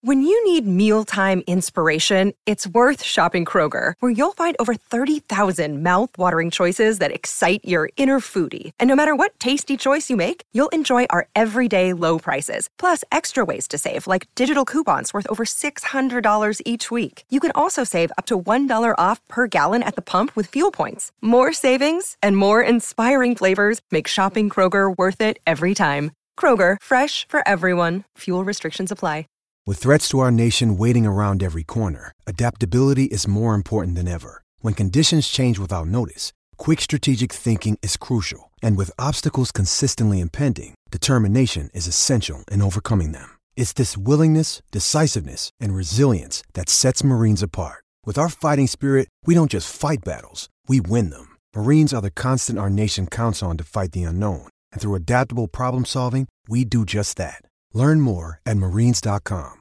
When you need mealtime inspiration, it's worth shopping Kroger, where you'll find over 30,000 mouth-watering choices that excite your inner foodie. And no matter what tasty choice you make, you'll enjoy our everyday low prices, plus extra ways to save, like digital coupons worth over $600 each week. You can also save up to $1 off per gallon at the pump with fuel points. More savings and more inspiring flavors make shopping Kroger worth it every time. Kroger, fresh for everyone. Fuel restrictions apply. With threats to our nation waiting around every corner, adaptability is more important than ever. When conditions change without notice, quick strategic thinking is crucial. And with obstacles consistently impending, determination is essential in overcoming them. It's this willingness, decisiveness, and resilience that sets Marines apart. With our fighting spirit, we don't just fight battles, we win them. Marines are the constant our nation counts on to fight the unknown. And through adaptable problem solving, we do just that. Learn more at marines.com.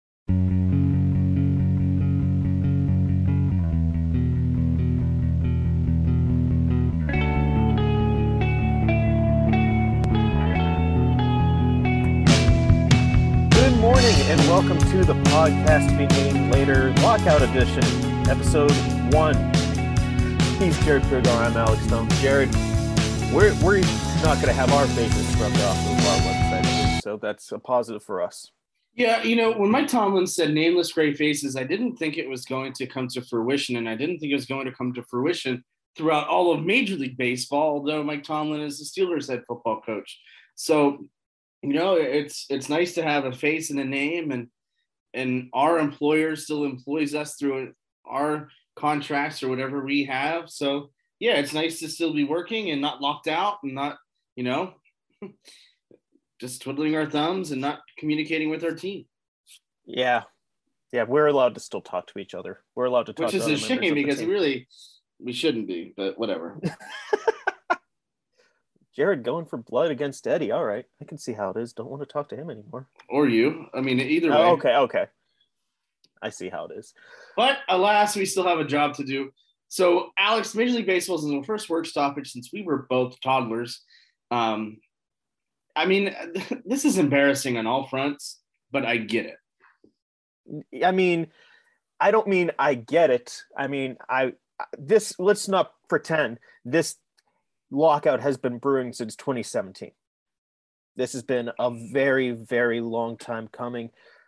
Good morning and welcome to the podcast Beginning Later Lockout Edition, episode 1. He's Jared Kruger, I'm Alex Stone. Jared, we're not going to have our faces scrubbed off of our website, so that's a positive for us. Yeah, you know, when Mike Tomlin said nameless gray faces, I didn't think it was going to come to fruition, and I didn't think it was going to come to fruition throughout all of Major League Baseball, although Mike Tomlin is the Steelers head football coach. So, you know, it's nice to have a face and a name, and our employer still employs us through our contracts or whatever we have. So, yeah, it's nice to still be working and not locked out and not, you know, just twiddling our thumbs and not communicating with our team. Yeah, we're allowed to still talk to each other. We're allowed to talk to which is a shame because we shouldn't be, but whatever. Jared going for blood against Eddie. All right, I can see how it is. Don't want to talk to him anymore. Or you. I mean, either way. Okay. I see how it is. But alas, we still have a job to do. So, Alex, Major League Baseball is the first work stoppage since we were both toddlers. I mean, this is embarrassing on all fronts, but I get it. I mean, I don't mean I get it. I mean, let's not pretend this lockout has been brewing since 2017. This has been a very, very long time coming.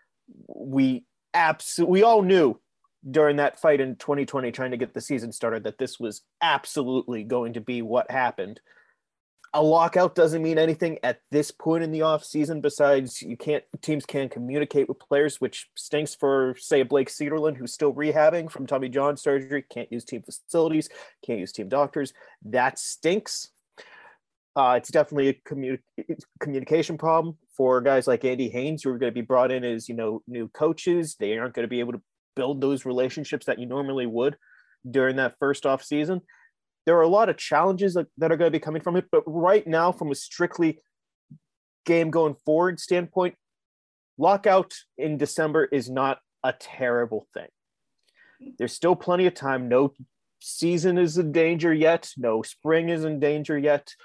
We all knew during that fight in 2020, trying to get the season started, that this was absolutely going to be what happened. A lockout doesn't mean anything at this point in the off season. Besides, teams can't communicate with players, which stinks for, say, Blake Cederland, who's still rehabbing from Tommy John surgery. Can't use team facilities, can't use team doctors. That stinks. It's definitely a communication problem for guys like Andy Haynes, who are going to be brought in as, you know, new coaches. They aren't going to be able to build those relationships that you normally would during that first off season. There are a lot of challenges that are going to be coming from it, but right now, from a strictly game going forward standpoint, lockout in December is not a terrible thing. There's still plenty of time. No season is in danger yet. No spring is in danger yet.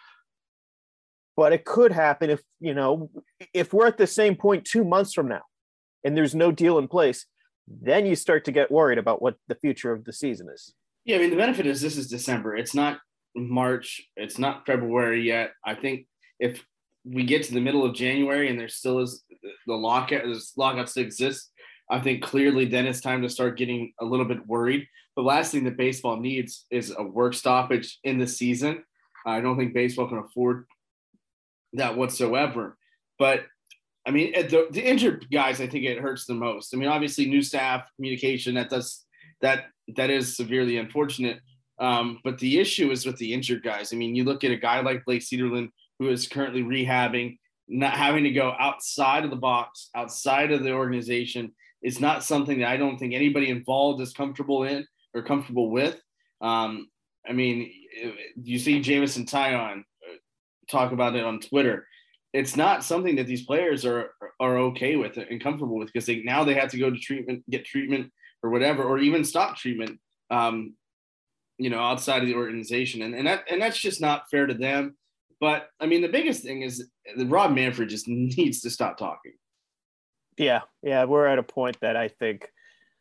But it could happen if we're at the same point 2 months from now and there's no deal in place, then you start to get worried about what the future of the season is. Yeah, I mean, the benefit is this is December. It's not March. It's not February yet. I think if we get to the middle of January and there still is the lockout still exists, I think clearly then it's time to start getting a little bit worried. The last thing that baseball needs is a work stoppage in the season. I don't think baseball can afford that whatsoever. But, I mean, the injured guys, I think it hurts the most. I mean, obviously new staff, communication, that is severely unfortunate. But the issue is with the injured guys. I mean, you look at a guy like Blake Cederland, who is currently rehabbing, not having to go outside of the box, outside of the organization. It's not something that I don't think anybody involved is comfortable in or comfortable with. I mean, you see Jameson Taillon talk about it on Twitter. It's not something that these players are okay with and comfortable with, because they have to go to get treatment or whatever, or even stop treatment, outside of the organization. And that's just not fair to them. But I mean, the biggest thing is that Rob Manfred just needs to stop talking. Yeah, we're at a point that I think,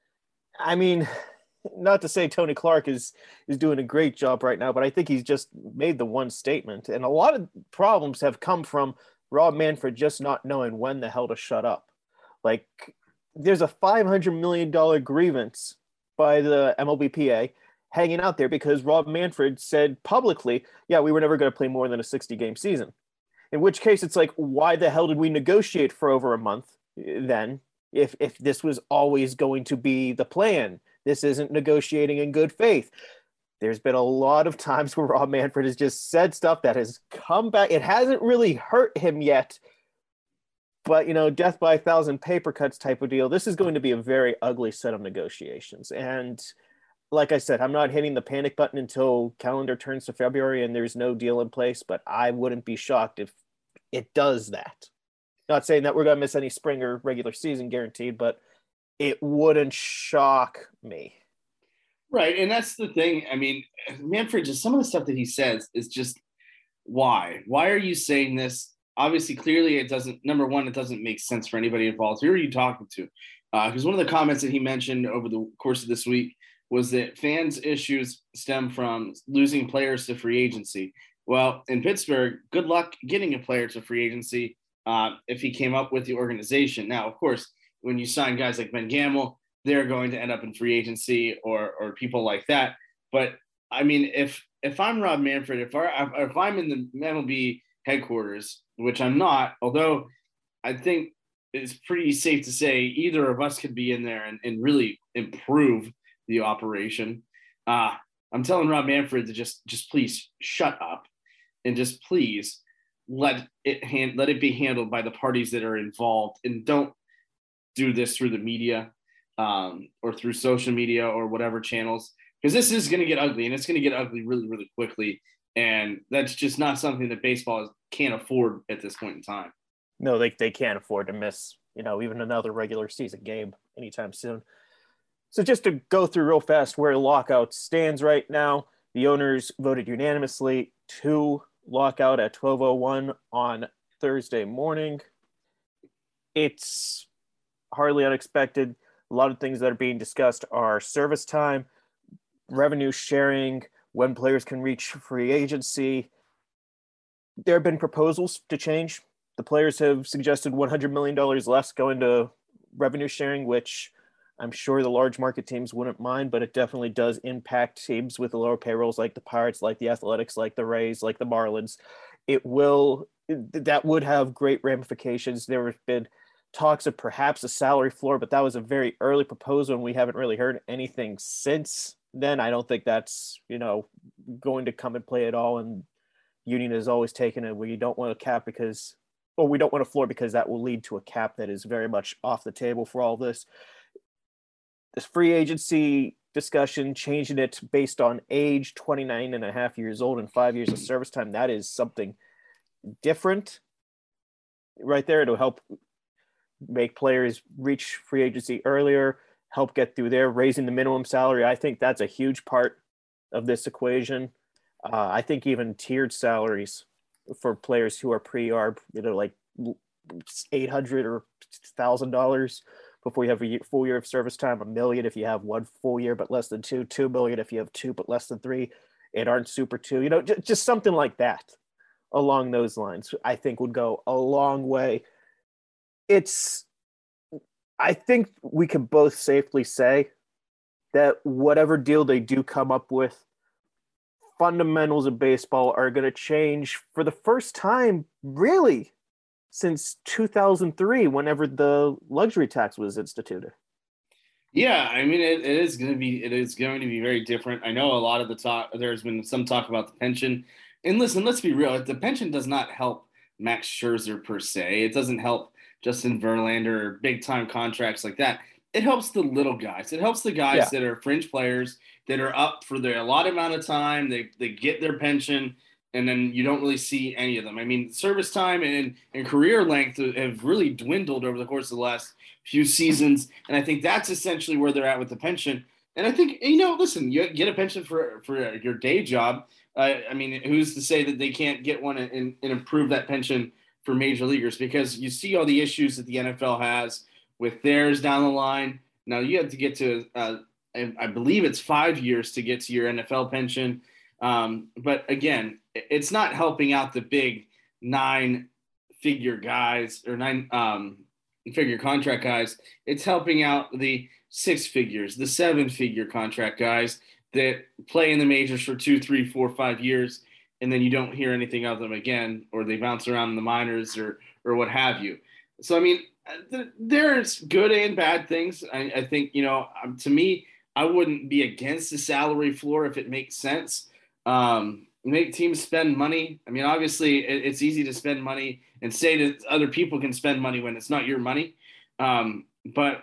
I mean, not to say Tony Clark is doing a great job right now, but I think he's just made the one statement. And a lot of problems have come from Rob Manfred just not knowing when the hell to shut up. Like, there's a $500 million grievance by the MLBPA hanging out there because Rob Manfred said publicly, yeah, we were never going to play more than a 60-game season. In which case, it's like, why the hell did we negotiate for over a month then if this was always going to be the plan? This isn't negotiating in good faith. There's been a lot of times where Rob Manfred has just said stuff that has come back. It hasn't really hurt him yet, but, death by a thousand paper cuts type of deal. This is going to be a very ugly set of negotiations. And like I said, I'm not hitting the panic button until calendar turns to February and there's no deal in place, but I wouldn't be shocked if it does that. Not saying that we're going to miss any spring or regular season guaranteed, but it wouldn't shock me. Right. And that's the thing. I mean, Manfred, just some of the stuff that he says is just, why? Why are you saying this? Obviously, clearly it doesn't, number one, it doesn't make sense for anybody involved. Who are you talking to? Because one of the comments that he mentioned over the course of this week was that fans' issues stem from losing players to free agency. Well, in Pittsburgh, good luck getting a player to free agency if he came up with the organization. Now, of course, when you sign guys like Ben Gamel, they're going to end up in free agency or people like that. But I mean, if I'm Rob Manfred, if I'm in the MLB headquarters, which I'm not, although I think it's pretty safe to say either of us could be in there and really improve the operation. I'm telling Rob Manfred to just please shut up and just please let it be handled by the parties that are involved, and don't do this through the media or through social media or whatever channels, because this is going to get ugly, and it's going to get ugly really, really quickly. And that's just not something that baseball can't afford at this point in time. No, they can't afford to miss, even another regular season game anytime soon. So just to go through real fast where lockout stands right now, the owners voted unanimously to lockout at 12:01 on Thursday morning. It's hardly unexpected. A lot of things that are being discussed are service time, revenue sharing, when players can reach free agency. There have been proposals to change. The players have suggested $100 million less going to revenue sharing, which I'm sure the large market teams wouldn't mind, but it definitely does impact teams with the lower payrolls like the Pirates, like the Athletics, like the Rays, like the Marlins. That would have great ramifications. There have been talks of perhaps a salary floor, but that was a very early proposal and we haven't really heard anything since then. I don't think that's, going to come and play at all. And union has always taken it. We don't want a cap we don't want a floor because that will lead to a cap that is very much off the table for all this. This free agency discussion, changing it based on age, 29 and a half years old and 5 years of service time. That is something different right there to help make players reach free agency earlier, help get through there, raising the minimum salary. I think that's a huge part of this equation. I think even tiered salaries for players who are pre-arb, like $800 or $1,000 before you have a full year of service time, $1 million if you have 1 full year but less than 2, $2 million if you have 2 but less than 3 and aren't super 2. Just something like that along those lines, I think would go a long way. I think we can both safely say that whatever deal they do come up with, fundamentals of baseball are going to change for the first time, really, since 2003, whenever the luxury tax was instituted. Yeah, I mean, it is going to be very different. I know a lot of the talk, there's been some talk about the pension. And listen, let's be real. The pension does not help Max Scherzer per se. It doesn't help Justin Verlander or big time contracts like that. It helps the little guys. It helps the guys that are fringe players that are up for their allotted amount of time. They get their pension, and then you don't really see any of them. I mean, service time and career length have really dwindled over the course of the last few seasons, and I think that's essentially where they're at with the pension. And I think, listen, you get a pension for your day job. I mean, who's to say that they can't get one and improve that pension for major leaguers? Because you see all the issues that the NFL has with theirs down the line. Now you have to get to, I believe it's 5 years to get to your NFL pension. But again, it's not helping out the big 9-figure guys or 9-figure contract guys. It's helping out the 6 figures, the 7-figure contract guys that play in the majors for 2, 3, 4, 5 years, and then you don't hear anything of them again, or they bounce around in the minors or what have you. So, I mean, there's good and bad things. I think, to me, I wouldn't be against the salary floor if it makes sense. Make teams spend money. I mean, obviously, it's easy to spend money and say that other people can spend money when it's not your money. But,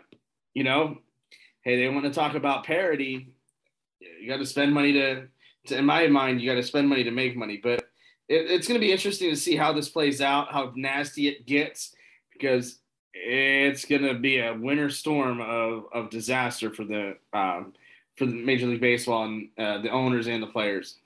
hey, they want to talk about parity. You got to spend money to, in my mind, you got to spend money to make money. But it's going to be interesting to see how this plays out, how nasty it gets, because it's going to be a winter storm of disaster for the Major League Baseball and the owners and the players.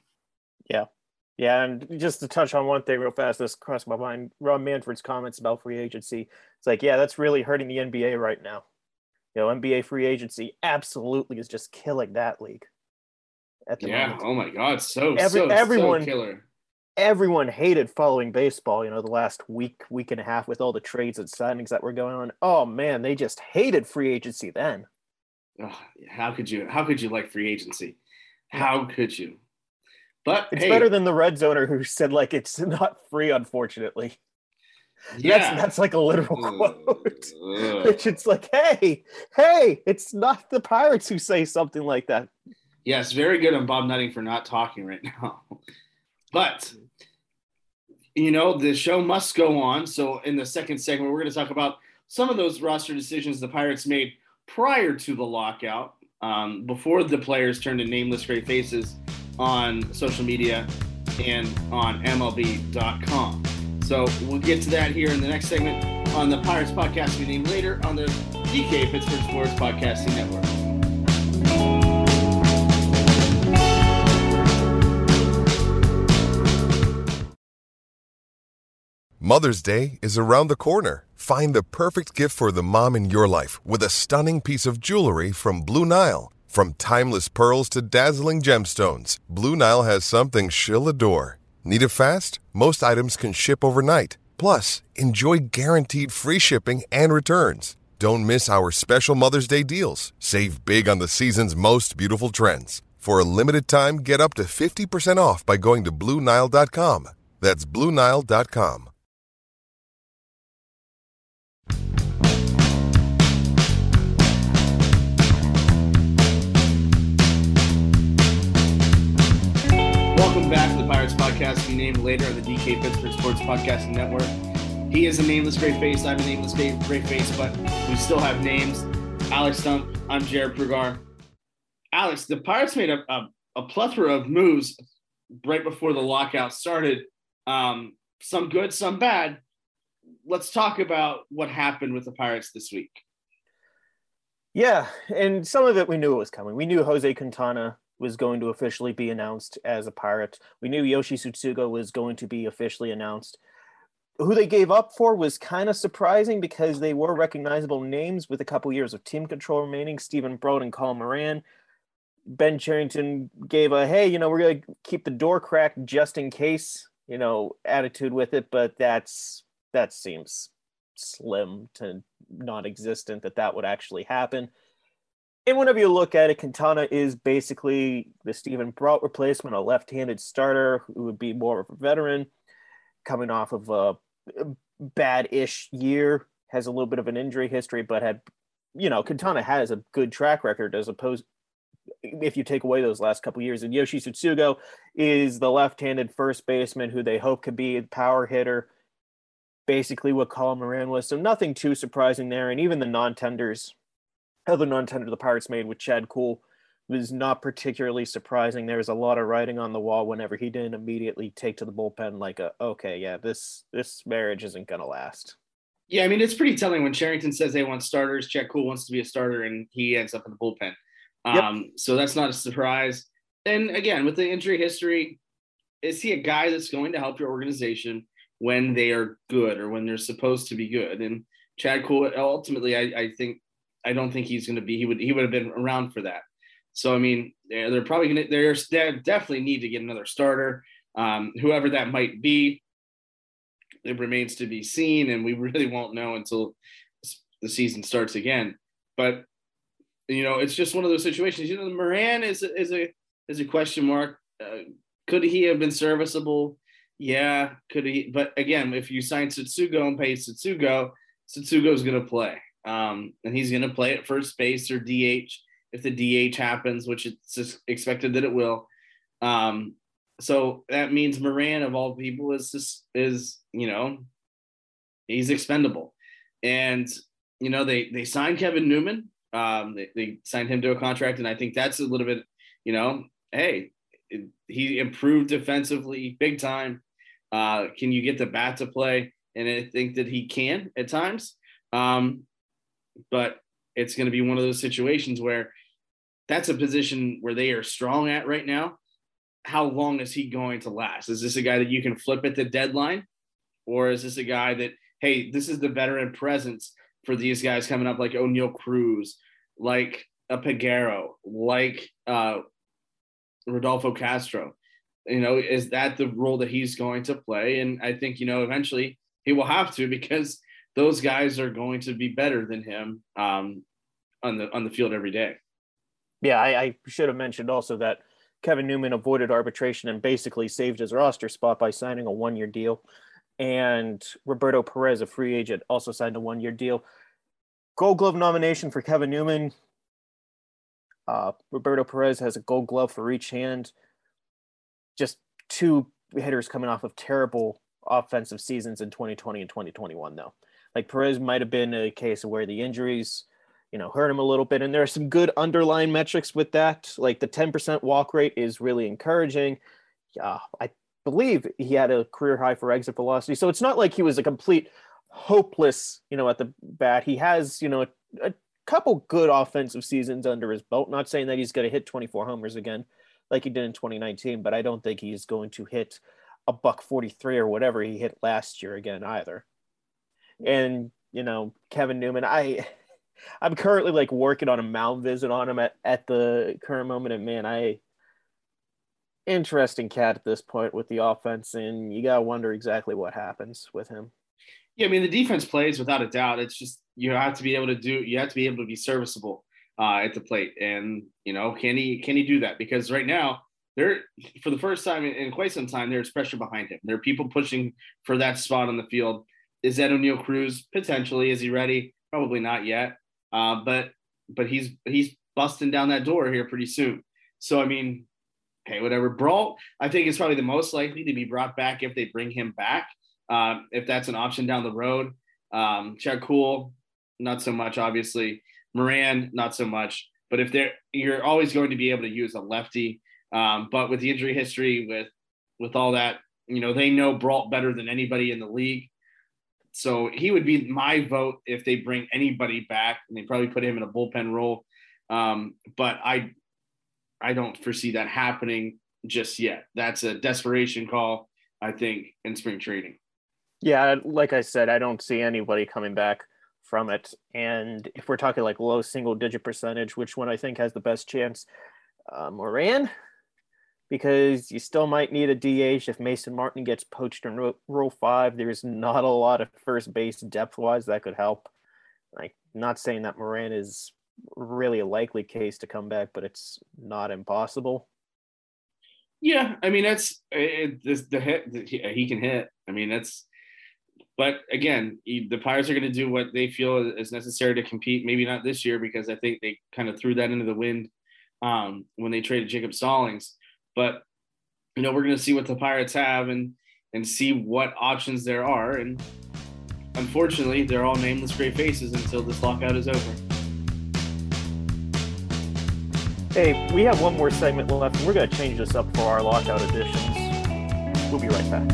Yeah, and just to touch on one thing real fast, this crossed my mind. Rob Manfred's comments about free agency. It's like, yeah, that's really hurting the NBA right now. NBA free agency absolutely is just killing that league at the moment. Oh my God, so killer. Everyone hated following baseball, the last week and a half with all the trades and signings that were going on. Oh man, they just hated free agency then. Oh, how could you like free agency? How could you? But it's better than the Reds owner who said like it's not free, unfortunately. Yeah, that's like a literal quote. Which it's like, hey, it's not the Pirates who say something like that. Yes, very good on Bob Nutting for not talking right now. But the show must go on. So in the second segment, we're going to talk about some of those roster decisions the Pirates made prior to the lockout, before the players turned to nameless great faces on social media and on MLB.com. So we'll get to that here in the next segment on the Pirates podcast we name later on the DK Pittsburgh Sports Podcasting Network. Mother's Day is around the corner. Find the perfect gift for the mom in your life with a stunning piece of jewelry from Blue Nile. From timeless pearls to dazzling gemstones, Blue Nile has something she'll adore. Need it fast? Most items can ship overnight. Plus, enjoy guaranteed free shipping and returns. Don't miss our special Mother's Day deals. Save big on the season's most beautiful trends. For a limited time, get up to 50% off by going to BlueNile.com. That's BlueNile.com. Welcome back to the Pirates podcast, we named later on the DK Pittsburgh Sports Podcasting Network. He is a nameless great face. I'm a nameless great face, but we still have names. Alex Stump. I'm Jared Prugar. Alex, the Pirates made a plethora of moves right before the lockout started. Some good, some bad. Let's talk about what happened with the Pirates this week. Yeah, and some of it we knew it was coming. We knew Jose Quintana was going to officially be announced as a Pirate. We knew Yoshi Tsutsugo was going to be officially announced. Who they gave up for was kind of surprising because they were recognizable names with a couple years of team control remaining. Stephen Broad and Colin Moran. Ben Cherington gave a, hey, we're going to keep the door cracked just in case, attitude with it, but that seems slim to non-existent that would actually happen. And whenever you look at it, Quintana is basically the Stephen Brault replacement, a left-handed starter who would be more of a veteran, coming off of a bad-ish year, has a little bit of an injury history, but had, Quintana has a good track record as opposed, if you take away those last couple of years. And Yoshi Tsutsugo is the left-handed first baseman who they hope could be a power hitter, basically what Colin Moran was. So nothing too surprising there. And even the other non-tender the Pirates made with Chad Kuhl was not particularly surprising. There was a lot of writing on the wall whenever he didn't immediately take to the bullpen like, this marriage isn't going to last. Yeah, I mean, it's pretty telling when Cherington says they want starters, Chad Kuhl wants to be a starter, and he ends up in the bullpen. Yep. So that's not a surprise. And again, with the injury history, is he a guy that's going to help your organization when they are good or when they're supposed to be good? And Chad Kuhl, ultimately, I don't think he's going to be. He would have been around for that. So I mean, they're probably going to. They definitely need to get another starter, whoever that might be. It remains to be seen, and we really won't know until the season starts again. But it's just one of those situations. Moran is a question mark. Could he have been serviceable? Yeah, could he? But again, if you sign Tsutsugo and pay Tsutsugo is going to play, and he's going to play at first base or DH if the DH happens, which it's expected that it will. So that means Moran, of all people, is he's expendable. And they signed Kevin Newman. They signed him to a contract, and I think that's a little bit, hey, he improved defensively big time. Can you get the bat to play? And I think that he can at times. But it's going to be one of those situations where that's a position where they are strong at right now. How long is he going to last? Is this a guy that you can flip at the deadline? Or is this a guy that, hey, this is the veteran presence for these guys coming up, like O'Neal Cruz, like a Peguero, like Rodolfo Castro? Is that the role that he's going to play? And I think, eventually he will have to, because those guys are going to be better than him on the field every day. Yeah, I should have mentioned also that Kevin Newman avoided arbitration and basically saved his roster spot by signing a 1-year deal. And Roberto Perez, a free agent, also signed a 1-year deal. Gold Glove nomination for Kevin Newman. Roberto Perez has a Gold Glove for each hand. Just two hitters coming off of terrible offensive seasons in 2020 and 2021, though. Like, Perez might have been a case of where the injuries, hurt him a little bit. And there are some good underlying metrics with that. Like, the 10% walk rate is really encouraging. I believe he had a career high for exit velocity. So it's not like he was a complete hopeless, at the bat. He has, a couple good offensive seasons under his belt. Not saying that he's going to hit 24 homers again like he did in 2019, but I don't think he's going to hit a $143 or whatever he hit last year again either. And, Kevin Newman, I'm currently working on a mound visit on him at the current moment. And man, interesting cat at this point with the offense, and you got to wonder exactly what happens with him. Yeah. I mean, the defense plays without a doubt. It's just, you have to be able to be serviceable at the plate. And, can he do that? Because right now, for the first time in quite some time, there's pressure behind him. There are people pushing for that spot on the field. Is that O'Neal Cruz? Potentially. Is he ready? Probably not yet. But he's busting down that door here pretty soon. So, I mean, hey, whatever. Brault, I think, is probably the most likely to be brought back if they bring him back. If that's an option down the road. Chad Kuhl, not so much, obviously. Moran, not so much. But you're always going to be able to use a lefty. But with the injury history, with all that, they know Brault better than anybody in the league. So he would be my vote if they bring anybody back, and they probably put him in a bullpen role. But I don't foresee that happening just yet. That's a desperation call, I think, in spring training. Yeah, like I said, I don't see anybody coming back from it. And if we're talking low single-digit percentage, which one I think has the best chance? Moran, because you still might need a DH if Mason Martin gets poached in row 5. There's not a lot of first base depth-wise that could help. Not saying that Moran is really a likely case to come back, but it's not impossible. Yeah, I mean, the hit he can hit. I mean, but again, the Pirates are going to do what they feel is necessary to compete. Maybe not this year, because I think they kind of threw that into the wind when they traded Jacob Stallings. But, we're going to see what the Pirates have and see what options there are. And unfortunately, they're all nameless gray faces until this lockout is over. Hey, we have one more segment left, and we're going to change this up for our lockout editions. We'll be right back.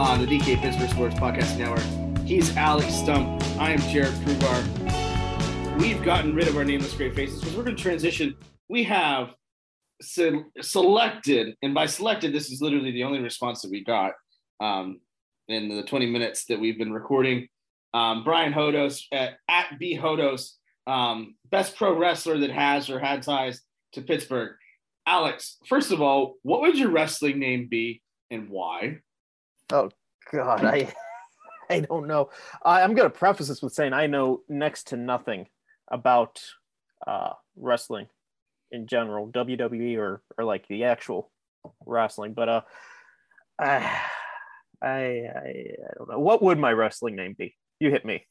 on the DK Pittsburgh Sports Podcast Network. He's Alex Stump. I am Jared Krugar. We've gotten rid of our nameless great faces because we're going to transition. We have selected, and by selected, this is literally the only response that we got in the 20 minutes that we've been recording. Brian Hodos at B Hodos, best pro wrestler that has or had ties to Pittsburgh. Alex, first of all, what would your wrestling name be and why? Oh God, I don't know. I'm going to preface this with saying I know next to nothing about wrestling in general, WWE or like the actual wrestling. But I don't know. What would my wrestling name be? You hit me.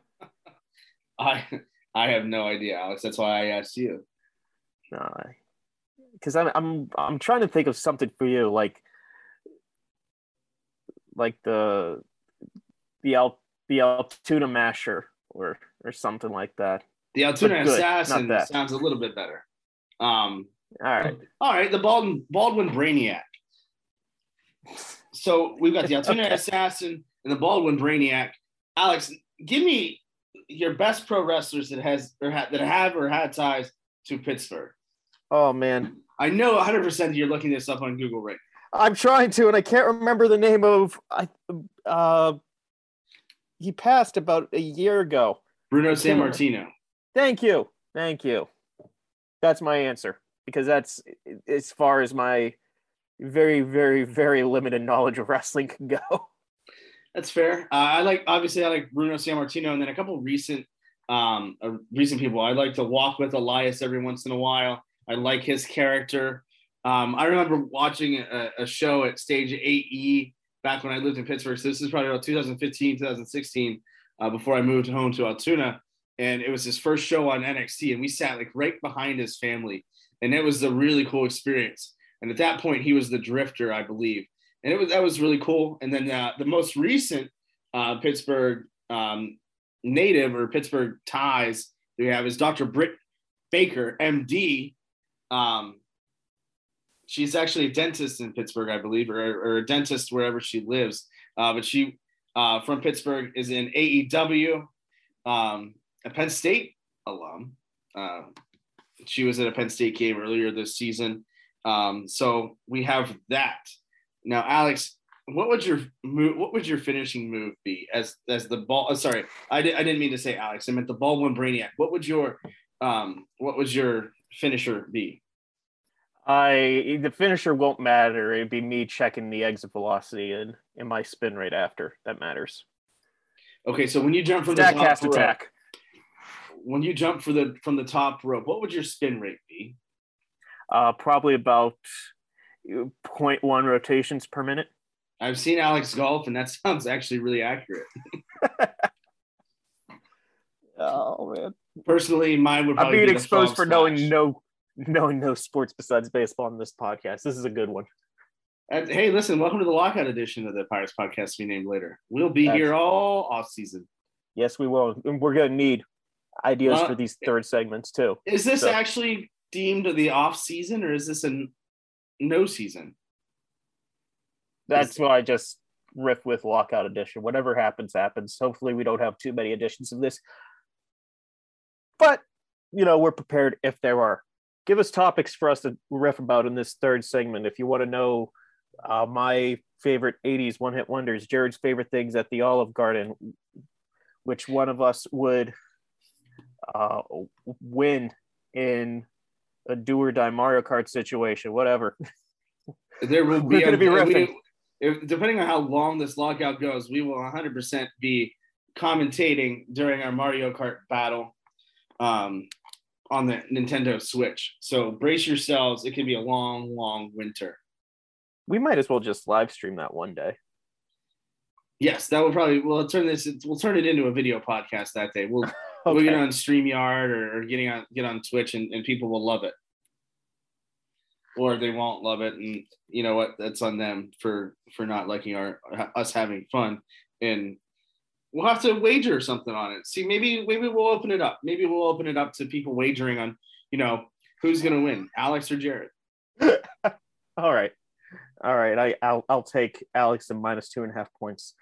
I have no idea, Alex. That's why I asked you. Because I'm trying to think of something for you, like the Altoona Masher or something like that. The Altoona Assassin sounds a little bit better. All right. The Baldwin Brainiac. So we've got the Altoona Assassin and the Baldwin Brainiac. Alex, give me your best pro wrestlers that have or had ties to Pittsburgh. Oh man, I know 100% you're looking this up on Google right now. I'm trying to, and I can't remember the name of. He passed about a year ago. Bruno Sammartino. Thank you. That's my answer, because that's as far as my very, very, very limited knowledge of wrestling can go. That's fair. I like Bruno Sammartino, and then a couple recent people. I like to walk with Elias every once in a while. I like his character. I remember watching a show at Stage 8E back when I lived in Pittsburgh. So this is probably about 2015, 2016, before I moved home to Altoona. And it was his first show on NXT. And we sat like right behind his family. And it was a really cool experience. And at that point, he was the Drifter, I believe. And that was really cool. And then the most recent Pittsburgh native or Pittsburgh ties that we have is Dr. Britt Baker, MD. She's actually a dentist in Pittsburgh, I believe, or a dentist wherever she lives. But she from Pittsburgh is in AEW, a Penn State alum. She was at a Penn State game earlier this season. So we have that. Now, Alex, what would your finishing move be as the ball? Sorry, I didn't mean to say Alex. I meant the Baldwin Brainiac. What would your finisher be? The finisher won't matter. It'd be me checking the exit velocity and my spin rate after. That matters. Okay, so when you jump from the top rope, when you jump from the top rope, what would your spin rate be? Probably about 0.1 rotations per minute. I've seen Alex golf, and that sounds actually really accurate. Oh man! Personally, mine would probably I'm being be exposed for knowing no sports besides baseball on this podcast. This is a good one. Hey, listen, welcome to the lockout edition of the Pirates Podcast to be named later. We'll be here all off season. Yes, we will. And we're going to need ideas for these third segments too. Is this actually deemed the off season, or is this a no season? That's why I just riff with lockout edition. Whatever happens, happens. Hopefully we don't have too many editions of this. But, we're prepared if there are. Give us topics for us to riff about in this third segment. If you want to know my favorite 80s one-hit wonders, Jared's favorite things at the Olive Garden, which one of us would win in a do or die Mario Kart situation, whatever. There will be going to be riffing. Depending on how long this lockout goes, we will 100% be commentating during our Mario Kart battle on the Nintendo Switch. So brace yourselves. It can be a long, long winter. We might as well just live stream that one day. Yes, that will probably, we'll turn it into a video podcast that day. We'll get on StreamYard or get on Twitch and people will love it. Or they won't love it, and you know what? That's on them for not liking us having fun. And we'll have to wager something on it. See, maybe we'll open it up. Maybe we'll open it up to people wagering on, who's going to win, Alex or Jared. All right. All right, I'll take Alex and -2.5 points.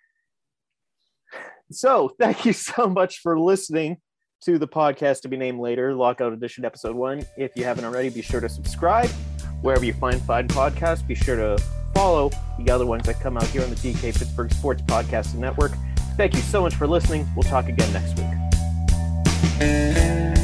So thank you so much for listening to the podcast to be named later, Lockout Edition Episode 1. If you haven't already, be sure to subscribe wherever you find fine podcasts. Be sure to follow the other ones that come out here on the DK Pittsburgh Sports Podcasting Network. Thank you so much for listening. We'll talk again next week.